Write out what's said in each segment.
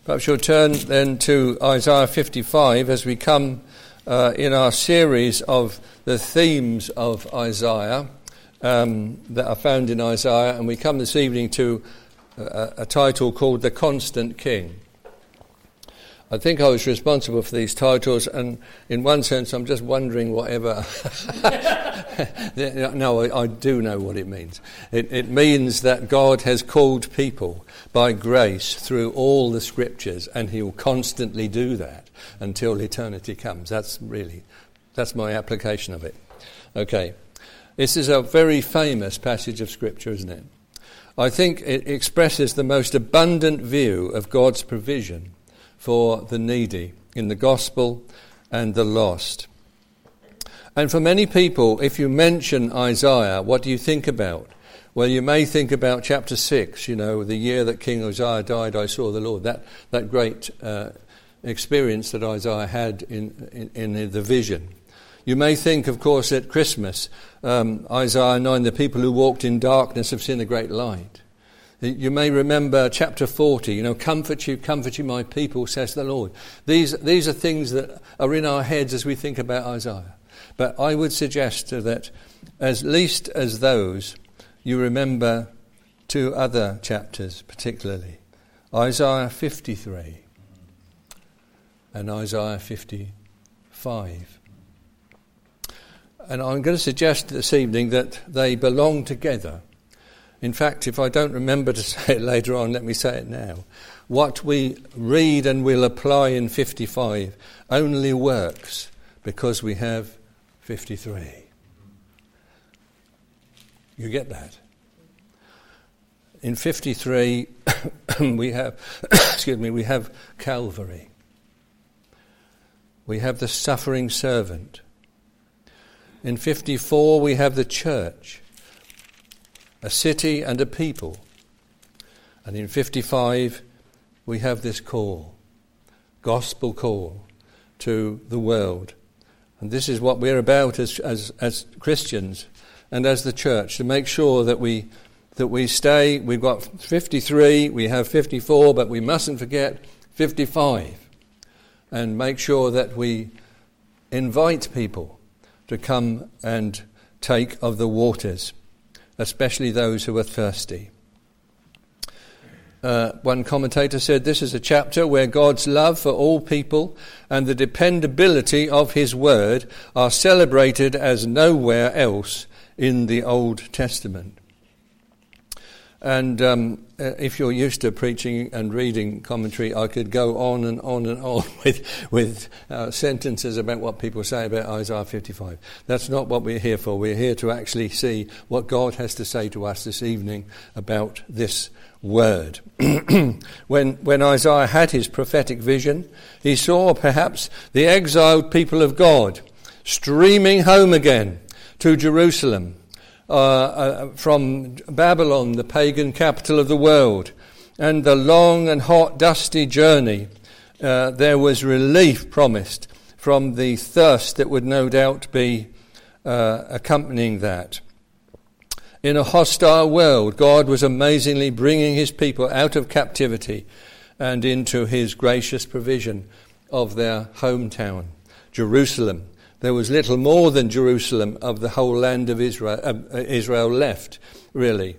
Perhaps you'll turn then to Isaiah 55 as we come in our series of the themes of Isaiah that are found in Isaiah, and we come this evening to a title called The Constant King. I think I was responsible for these titles, and in one sense I'm just wondering whatever... No, I do know what it means. It means that God has called people by grace through all the scriptures, and he will constantly do that until eternity comes. That's my application of it. Okay, this is a very famous passage of scripture, isn't it? I think it expresses the most abundant view of God's provision for the needy in the gospel and the lost. And for many people, if you mention Isaiah, what do you think about? Well, you may think about chapter 6, the year that King Uzziah died, I saw the Lord. That great experience that Isaiah had in the vision. You may think, of course, at Christmas, Isaiah 9, the people who walked in darkness have seen a great light. You may remember chapter 40, comfort you, my people, says the Lord. These are things that are in our heads as we think about Isaiah. But I would suggest that at least as those, you remember two other chapters particularly. Isaiah 53 and Isaiah 55. And I'm going to suggest this evening that they belong together. In fact, if I don't remember to say it later on, let me say it now. What we read and will apply in 55 only works because we have 53. You get that? In 53, we have Calvary. We have the suffering servant. In 54, we have the church, a city and a people. And in 55, we have this call, gospel call to the world. And this is what we're about as Christians and as the church, to make sure that we stay. We've got 53, we have 54, but we mustn't forget 55. And make sure that we invite people to come and take of the waters, especially those who are thirsty. One commentator said this is a chapter where God's love for all people and the dependability of his word are celebrated as nowhere else in the Old Testament. And if you're used to preaching and reading commentary, I could go on and on and on with sentences about what people say about Isaiah 55. That's not what we're here for. We're here to actually see what God has to say to us this evening about this word. When Isaiah had his prophetic vision, he saw perhaps the exiled people of God streaming home again to Jerusalem from Babylon, the pagan capital of the world. And the long and hot, dusty journey, there was relief promised from the thirst that would no doubt be accompanying that. In a hostile world, God was amazingly bringing his people out of captivity and into his gracious provision of their hometown, Jerusalem. There was little more than Jerusalem of the whole land of Israel left, really.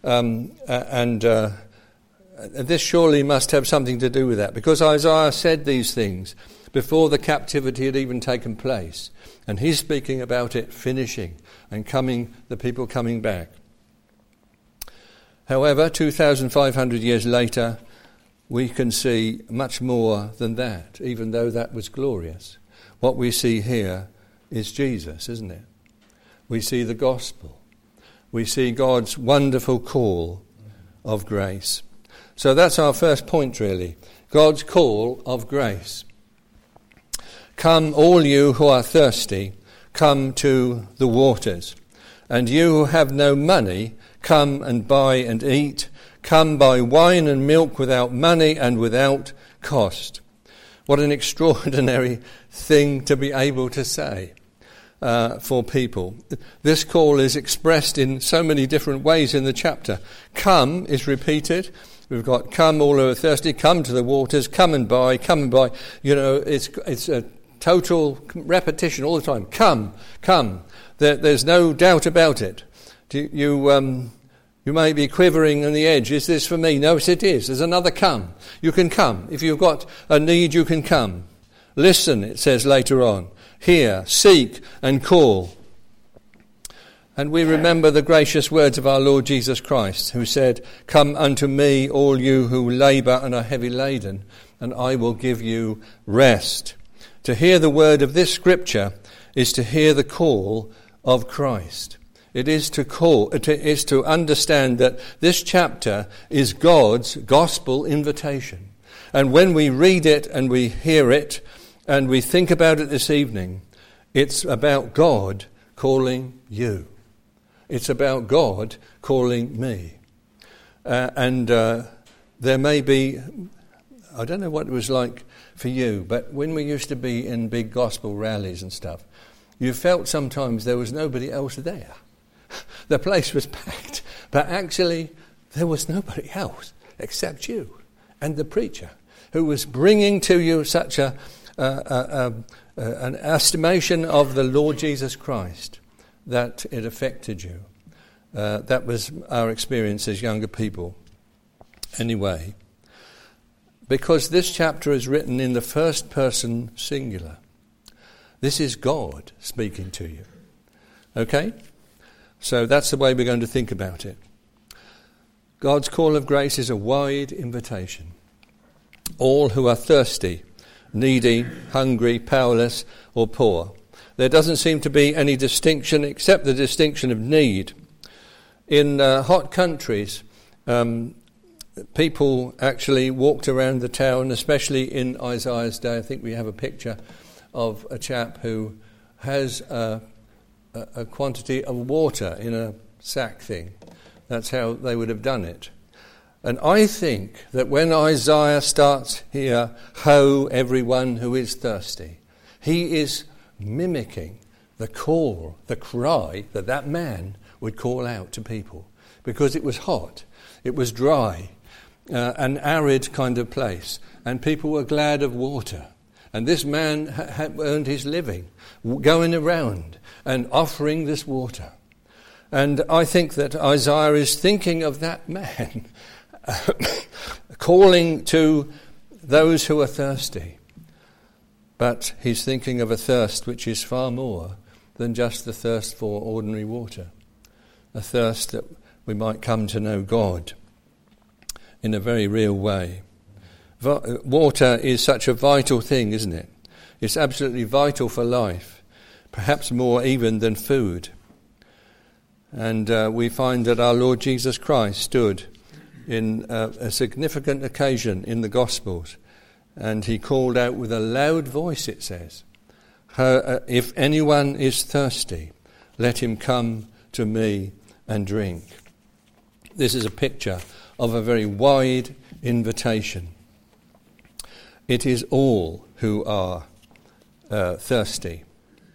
This surely must have something to do with that, because Isaiah said these things before the captivity had even taken place. And he's speaking about it finishing and the people coming back. However, 2,500 years later, we can see much more than that, even though that was glorious. What we see here is Jesus, isn't it? We see the gospel. We see God's wonderful call of grace. So that's our first point, really. God's call of grace. Come, all you who are thirsty, come to the waters. And you who have no money, come and buy and eat. Come buy wine and milk without money and without cost. What an extraordinary thing to be able to say for people. This call is expressed in so many different ways in the chapter. Come is repeated We've got come all who are thirsty, come to the waters, come and buy, come and buy. You know, it's a total repetition all the time. Come, come. There's no doubt about it. You may be quivering on the edge. Is this for me? No, it is. There's another come. You can come. If you've got a need, you can come. Listen, it says later on. Hear, seek, and call. And we remember the gracious words of our Lord Jesus Christ, who said, "Come unto me, all you who labour and are heavy laden, and I will give you rest." To hear the word of this scripture is to hear the call of Christ. It is to understand that this chapter is God's gospel invitation. And when we read it and we hear it and we think about it this evening, it's about God calling you. It's about God calling me. There may be, I don't know what it was like for you, but when we used to be in big gospel rallies and stuff, you felt sometimes there was nobody else there. The place was packed, but actually there was nobody else except you and the preacher, who was bringing to you such an estimation of the Lord Jesus Christ that it affected you. That was our experience as younger people. Anyway, because this chapter is written in the first person singular, this is God speaking to you. Okay? So that's the way we're going to think about it. God's call of grace is a wide invitation. All who are thirsty, needy, hungry, powerless, or poor. There doesn't seem to be any distinction except the distinction of need. In hot countries, people actually walked around the town, especially in Isaiah's day. I think we have a picture of a chap who has a quantity of water in a sack thing. That's how they would have done it. And I think that when Isaiah starts here, "Ho, everyone who is thirsty," he is mimicking the call, the cry that man would call out to people. Because it was hot, it was dry, an arid kind of place, and people were glad of water. And this man had earned his living, going around and offering this water. And I think that Isaiah is thinking of that man, calling to those who are thirsty. But he's thinking of a thirst which is far more than just the thirst for ordinary water. A thirst that we might come to know God in a very real way. Water is such a vital thing, isn't it? It's absolutely vital for life, perhaps more even than food. And we find that our Lord Jesus Christ stood in a significant occasion in the Gospels, and he called out with a loud voice, it says, "If anyone is thirsty, let him come to me and drink." This is a picture of a very wide invitation. It is all who are thirsty.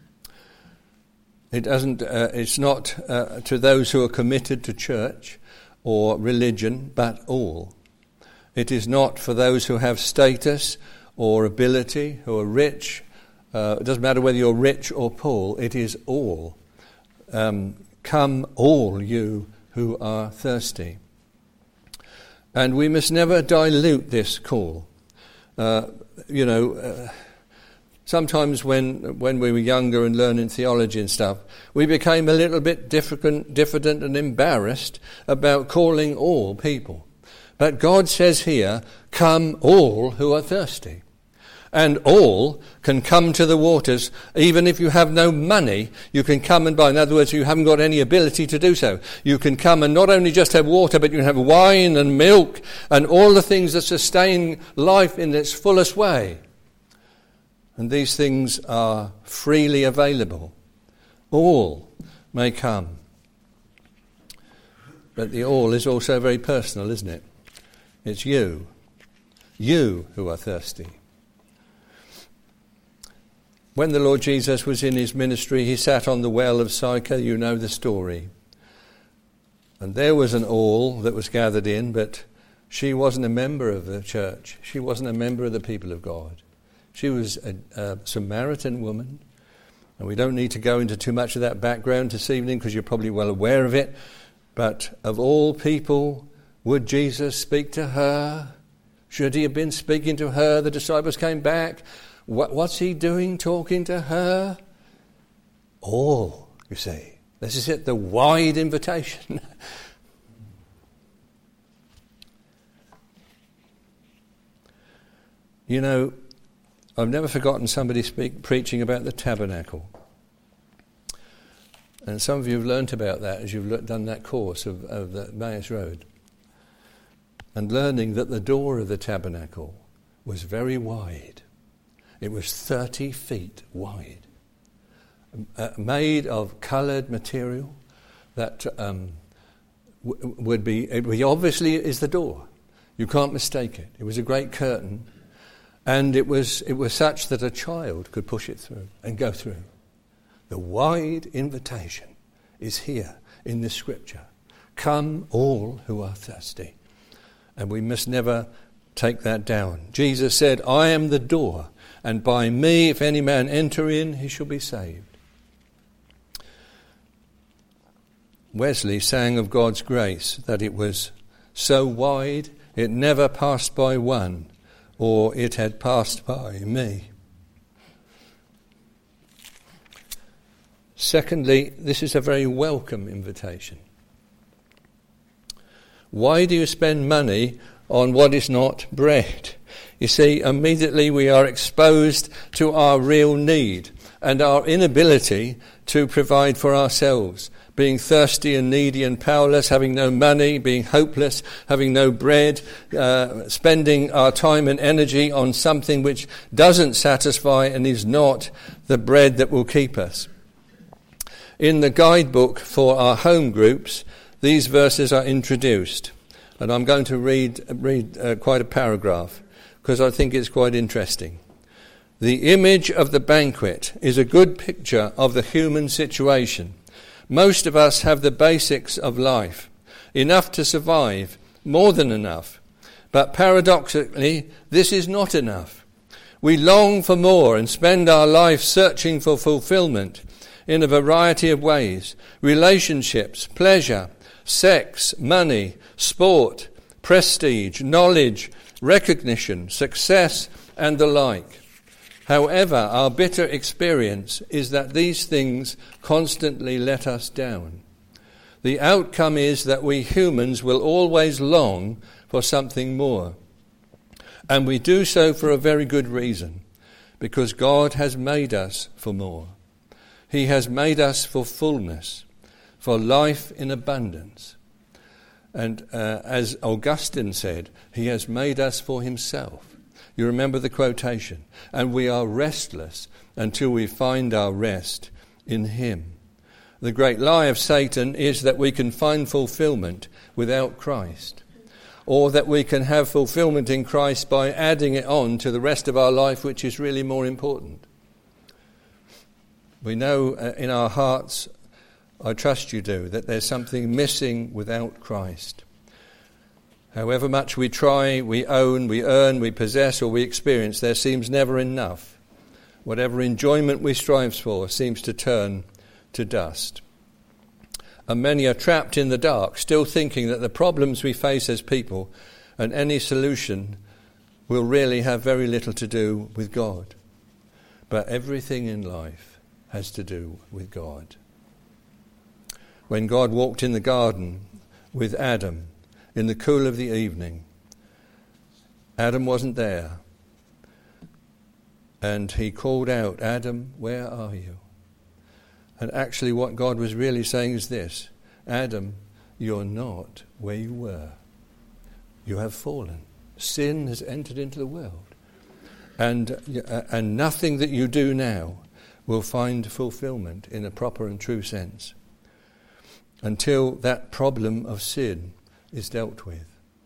It's not to those who are committed to church or religion, but all. It is not for those who have status or ability, who are rich. It doesn't matter whether you're rich or poor. It is all. Come all you who are thirsty. And we must never dilute this call. Sometimes when we were younger and learning theology and stuff, we became a little bit diffident and embarrassed about calling all people. But God says here, "Come all who are thirsty." And all can come to the waters. Even if you have no money, you can come and buy. In other words, you haven't got any ability to do so. You can come and not only just have water, but you can have wine and milk and all the things that sustain life in its fullest way. And these things are freely available. All may come. But the all is also very personal, isn't it? It's you who are thirsty. When the Lord Jesus was in his ministry, he sat on the well of Sychar. You know the story. And there was an all that was gathered in, but She wasn't a member of the church. She wasn't a member of the people of God. She was a Samaritan woman. And we don't need to go into too much of that background this evening because you're probably well aware of it. But of all people, would Jesus speak to her? Should he have been speaking to her? The disciples came back. What's he doing talking to her? All, you see. This is it, the wide invitation. You know, I've never forgotten somebody preaching about the tabernacle. And some of you have learnt about that as you've done that course of the Emmaus Road. And learning that the door of the tabernacle was very wide. It was 30 feet wide. Made of coloured material that would be obviously is the door. You can't mistake it. It was a great curtain. And it was such that a child could push it through and go through. The wide invitation is here in this scripture. Come all who are thirsty. And we must never take that down. Jesus said, I am the door, and by me, if any man enter in, he shall be saved. Wesley sang of God's grace that it was so wide it never passed by one, or it had passed by me. Secondly, this is a very welcome invitation. Why do you spend money on what is not bread? You see, immediately we are exposed to our real need and our inability to provide for ourselves. Being thirsty and needy and powerless, having no money, being hopeless, having no bread, spending our time and energy on something which doesn't satisfy and is not the bread that will keep us. In the guidebook for our home groups, these verses are introduced. And I'm going to read quite a paragraph because I think it's quite interesting. The image of the banquet is a good picture of the human situation. Most of us have the basics of life, enough to survive, more than enough. But paradoxically, this is not enough. We long for more and spend our life searching for fulfillment in a variety of ways. Relationships, pleasure, sex, money, sport, prestige, knowledge, recognition, success, and the like. However, our bitter experience is that these things constantly let us down. The outcome is that we humans will always long for something more. And we do so for a very good reason, because God has made us for more. He has made us for fullness, for life in abundance. And as Augustine said, he has made us for himself. You remember the quotation. And we are restless until we find our rest in him. The great lie of Satan is that we can find fulfillment without Christ, or that we can have fulfillment in Christ by adding it on to the rest of our life, which is really more important. We know in our hearts, I trust you do, that there's something missing without Christ. However much we try, we own, we earn, we possess, or we experience, there seems never enough. Whatever enjoyment we strive for seems to turn to dust. And many are trapped in the dark, still thinking that the problems we face as people and any solution will really have very little to do with God. But everything in life has to do with God. When God walked in the garden with Adam in the cool of the evening, Adam wasn't there. And he called out, Adam, where are you? And actually what God was really saying is this: Adam, you're not where you were. You have fallen. Sin has entered into the world. And nothing that you do now will find fulfillment in a proper and true sense until that problem of sin is dealt with.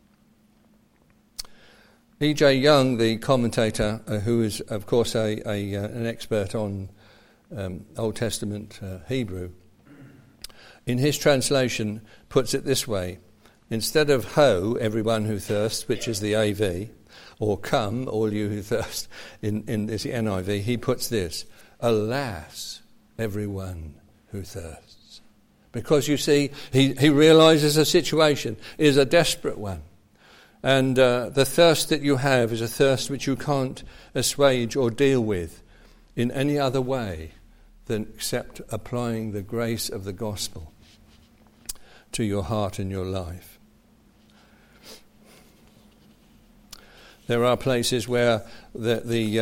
E.J. Young, the commentator, who is, of course, an expert on Old Testament Hebrew, in his translation puts it this way: instead of ho, everyone who thirsts, which is the AV, or come, all you who thirst, in this NIV, he puts this, alas, everyone who thirsts. Because you see, he realizes the situation is a desperate one. And the thirst that you have is a thirst which you can't assuage or deal with in any other way than except applying the grace of the gospel to your heart and your life. There are places where the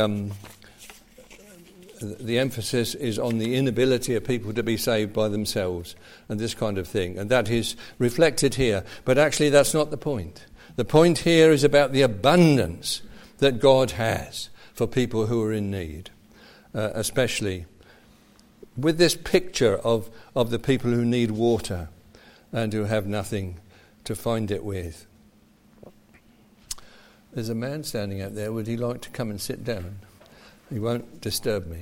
emphasis is on the inability of people to be saved by themselves and this kind of thing. And that is reflected here. But actually that's not the point. The point here is about the abundance that God has for people who are in need, especially with this picture of the people who need water and who have nothing to find it with. There's a man standing out there. Would he like to come and sit down? He won't disturb me.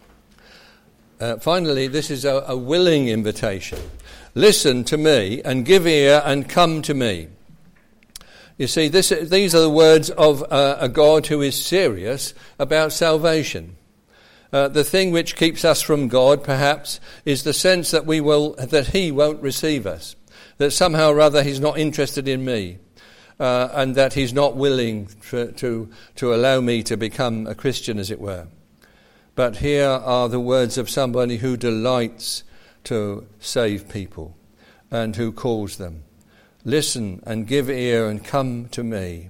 Finally, this is a willing invitation. Listen to me and give ear and come to me. You see, these are the words of a God who is serious about salvation. The thing which keeps us from God, perhaps, is the sense that He won't receive us, that somehow or other He's not interested in me, and that He's not willing to allow me to become a Christian, as it were. But here are the words of somebody who delights to save people and who calls them. Listen and give ear and come to me,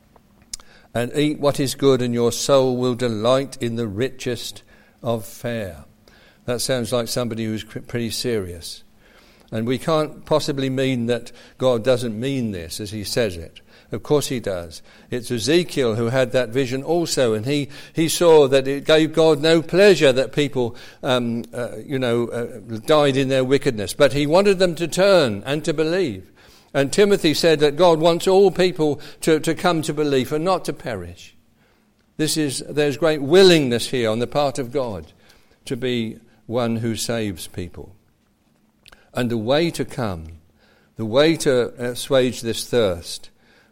and eat what is good, and your soul will delight in the richest of fare. That sounds like somebody who's pretty serious. And we can't possibly mean that God doesn't mean this as he says it. Of course he does. It's Ezekiel who had that vision also, and he saw that it gave God no pleasure that people died in their wickedness. But he wanted them to turn and to believe. And Timothy said that God wants all people to come to belief and not to perish. There's great willingness here on the part of God to be one who saves people. And the way to come, the way to assuage this thirst,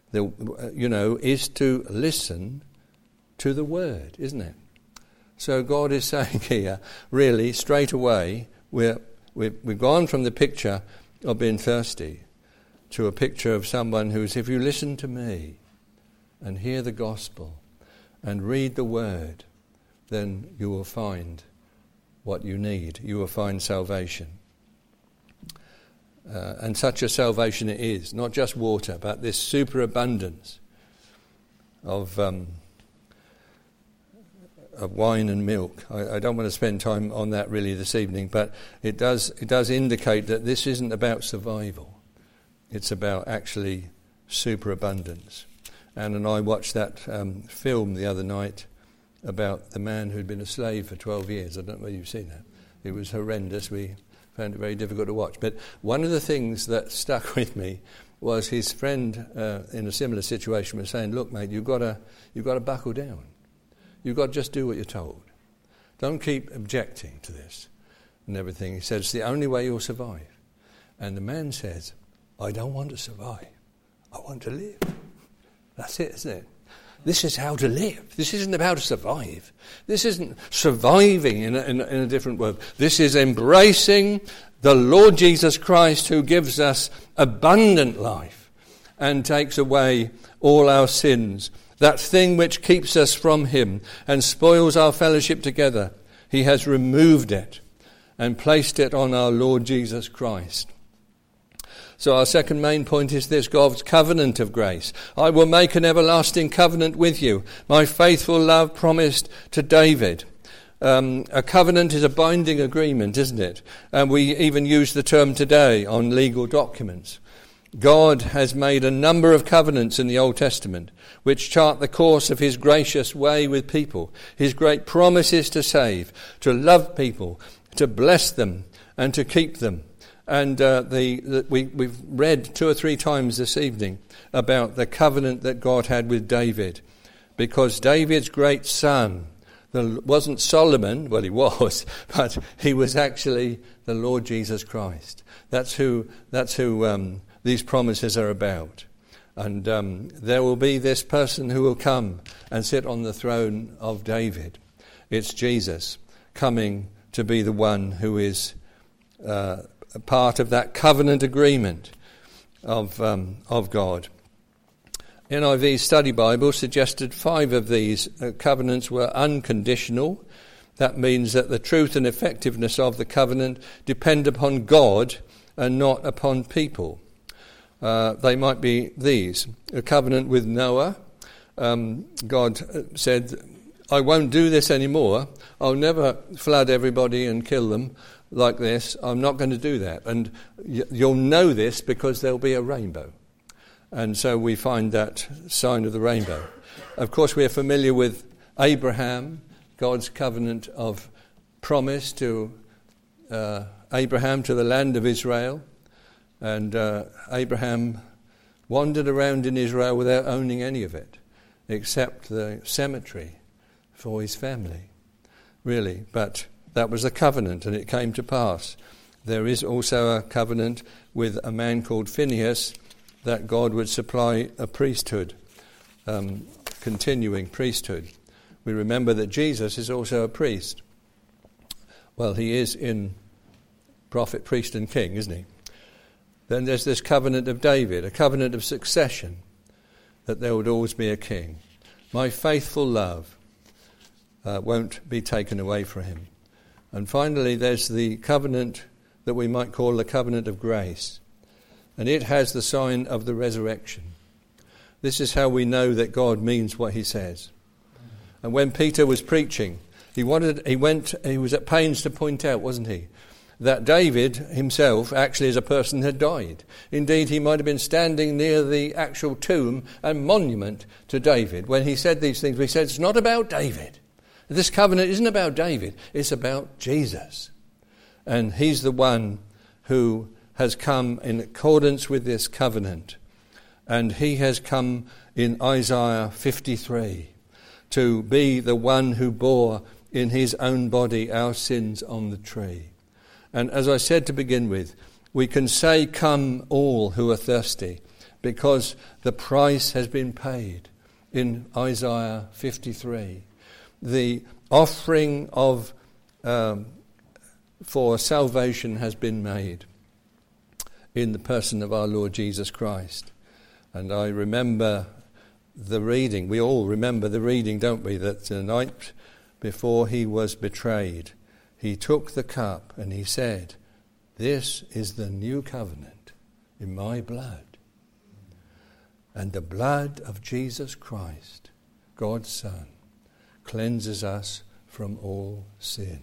is to listen to the word, isn't it? So God is saying here, really, straight away, we've gone from the picture of being thirsty to a picture of someone who's, if you listen to me and hear the gospel and read the word, then you will find what you need. You will find salvation. And such a salvation it is, not just water, but this superabundance of wine and milk. I don't want to spend time on that really this evening, but it does indicate that this isn't about survival. It's about actually superabundance. Anne and I watched that film the other night about the man who'd been a slave for 12 years. I don't know whether you've seen that. It was horrendous. We found it very difficult to watch. But one of the things that stuck with me was his friend in a similar situation was saying, look, mate, you've got to buckle down. You've got to just do what you're told. Don't keep objecting to this and everything. He said, it's the only way you'll survive. And the man says, I don't want to survive. I want to live. That's it, isn't it? This is how to live. This isn't about to survive. This isn't surviving in a different word. This is embracing the Lord Jesus Christ, who gives us abundant life and takes away all our sins. That thing which keeps us from him and spoils our fellowship together, he has removed it and placed it on our Lord Jesus Christ. So our second main point is this, God's covenant of grace. I will make an everlasting covenant with you, my faithful love promised to David. A covenant is a binding agreement, isn't it? And we even use the term today on legal documents. God has made a number of covenants in the Old Testament which chart the course of his gracious way with people, his great promises to save, to love people, to bless them and to keep them. And we've read 2 or 3 times this evening about the covenant that God had with David, because David's great son wasn't Solomon, well he was, but he was actually the Lord Jesus Christ. That's who the these promises are about. And there will be this person who will come and sit on the throne of David. It's Jesus coming to be the one who is a part of that covenant agreement of God. NIV Study Bible suggested 5 of these covenants were unconditional. That means that the truth and effectiveness of the covenant depend upon God and not upon people. They might be these. A covenant with Noah. God said, I won't do this anymore. I'll never flood everybody and kill them like this. I'm not going to do that. And you'll know this because there'll be a rainbow. And so we find that sign of the rainbow. Of course, we're familiar with Abraham, God's covenant of promise to Abraham to the land of Israel. And Abraham wandered around in Israel without owning any of it, except the cemetery for his family, really. But that was a covenant, and it came to pass. There is also a covenant with a man called Phinehas that God would supply a priesthood, continuing priesthood. We remember that Jesus is also a priest. Well, he is in prophet, priest and king, isn't he? Then there's this covenant of David, a covenant of succession, that there would always be a king. My faithful love won't be taken away from him. And finally, there's the covenant that we might call the covenant of grace. And it has the sign of the resurrection. This is how we know that God means what he says. And when Peter was preaching, he was at pains to point out, wasn't he, that David himself, actually as a person, had died. Indeed, he might have been standing near the actual tomb and monument to David. When he said these things, he said, it's not about David. This covenant isn't about David. It's about Jesus. And he's the one who has come in accordance with this covenant. And he has come in Isaiah 53 to be the one who bore in his own body our sins on the tree. And as I said to begin with, we can say, come all who are thirsty, because the price has been paid in Isaiah 53. The offering of for salvation has been made in the person of our Lord Jesus Christ. And I remember the reading, we all remember the reading, don't we, that the night before he was betrayed, he took the cup and he said, this is the new covenant in my blood. And the blood of Jesus Christ, God's Son, cleanses us from all sin.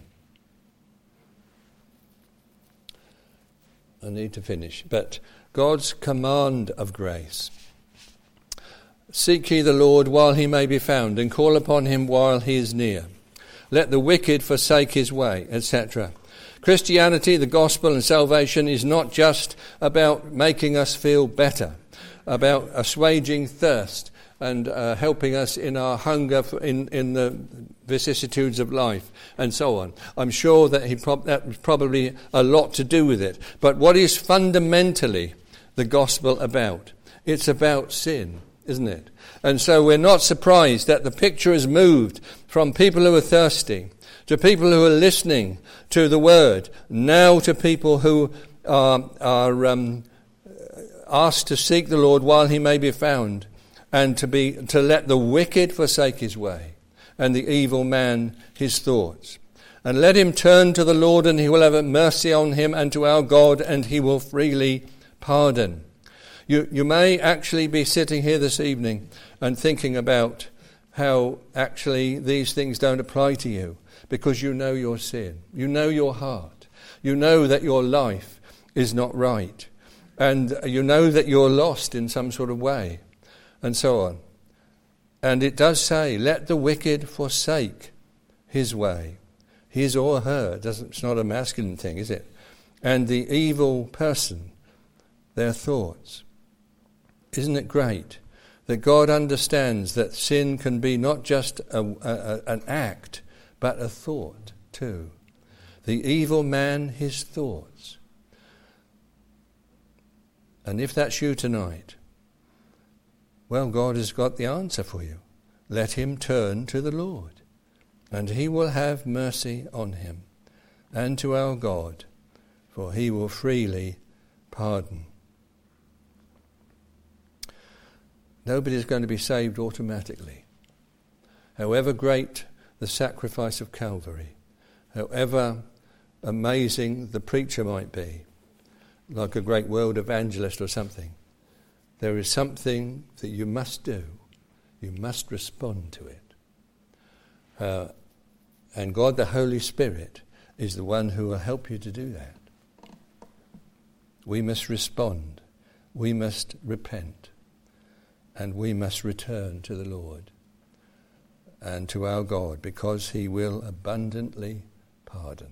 I need to finish. But God's command of grace. Seek ye the Lord while he may be found, and call upon him while he is near. Let the wicked forsake his way, etc. Christianity, the gospel and salvation is not just about making us feel better, about assuaging thirst and helping us in our hunger in the vicissitudes of life and so on. I'm sure that that was probably a lot to do with it. But what is fundamentally the gospel about? It's about sin, isn't it? And so we're not surprised that the picture has moved from people who are thirsty to people who are listening to the word, now to people who are asked to seek the Lord while he may be found, and to let the wicked forsake his way, and the evil man his thoughts. And let him turn to the Lord, and he will have mercy on him, and to our God, and he will freely pardon. You may actually be sitting here this evening and thinking about how actually these things don't apply to you, because you know your sin. You know your heart. You know that your life is not right. And you know that you're lost in some sort of way, and so on. And it does say, let the wicked forsake his way. His or her, it's not a masculine thing, is it? And the evil person, their thoughts. Isn't it great that God understands that sin can be not just an act, but a thought too? The evil man, his thoughts. And if that's you tonight, well, God has got the answer for you. Let him turn to the Lord, and he will have mercy on him, and to our God, for he will freely pardon. Nobody's going to be saved automatically. However great the sacrifice of Calvary, however amazing the preacher might be, like a great world evangelist or something, there is something that you must do. You must respond to it. And God the Holy Spirit is the one who will help you to do that. We must respond. We must repent. And we must return to the Lord and to our God, because he will abundantly pardon.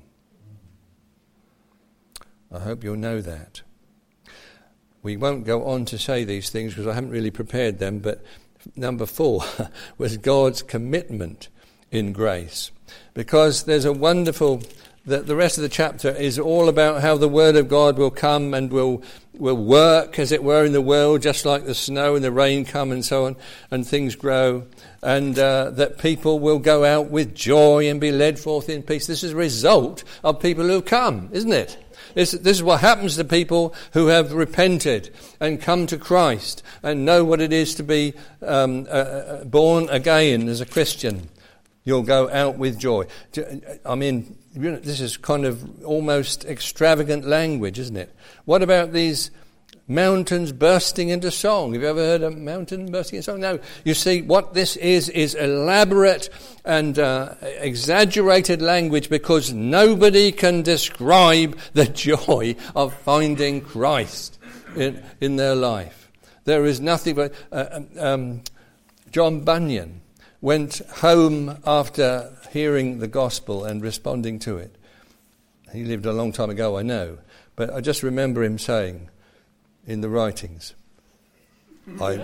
I hope you'll know that. We won't go on to say these things because I haven't really prepared them, but number 4 was God's commitment in grace. Because there's a wonderful, the rest of the chapter is all about how the Word of God will come and will work, as it were, in the world, just like the snow and the rain come and so on, and things grow, and that people will go out with joy and be led forth in peace. This is a result of people who have come, isn't it? This is what happens to people who have repented and come to Christ and know what it is to be born again as a Christian. You'll go out with joy. I mean, this is kind of almost extravagant language, isn't it? What about these mountains bursting into song? Have you ever heard a mountain bursting into song? No. You see, what this is elaborate and exaggerated language, because nobody can describe the joy of finding Christ in their life. There is nothing but... John Bunyan went home after hearing the gospel and responding to it. He lived a long time ago, I know, but I just remember him saying in the writings, I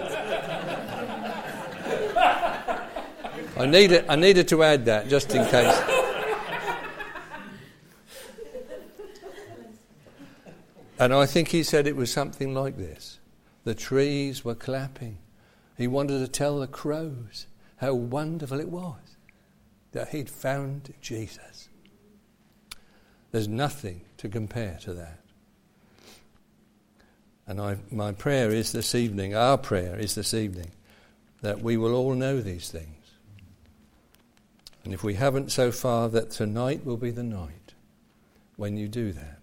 needed to add that just in case. And I think he said it was something like this. The trees were clapping. He wanted to tell the crows how wonderful it was that he'd found Jesus. There's nothing to compare to that. And my prayer is this evening, our prayer is this evening, that we will all know these things. And if we haven't so far, that tonight will be the night when you do that.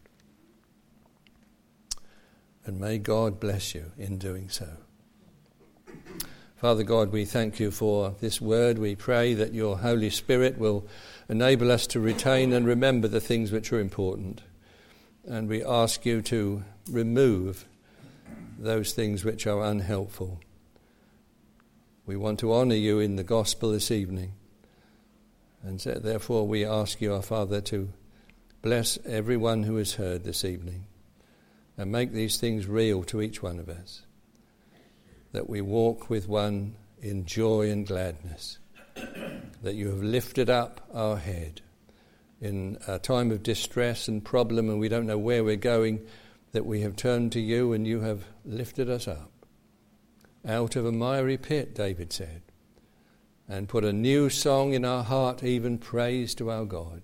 And may God bless you in doing so. Father God, we thank you for this word. We pray that your Holy Spirit will enable us to retain and remember the things which are important. And we ask you to remove those things which are unhelpful. We want to honour you in the gospel this evening. And so, therefore we ask you, our Father, to bless everyone who has heard this evening and make these things real to each one of us. That we walk with one in joy and gladness, that you have lifted up our head in a time of distress and problem and we don't know where we're going, that we have turned to you and you have lifted us up out of a miry pit, David said, and put a new song in our heart, even praise to our God.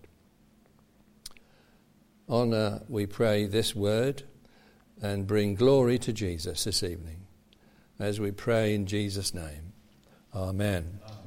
Honour, we pray, this word and bring glory to Jesus this evening. As we pray in Jesus' name. Amen.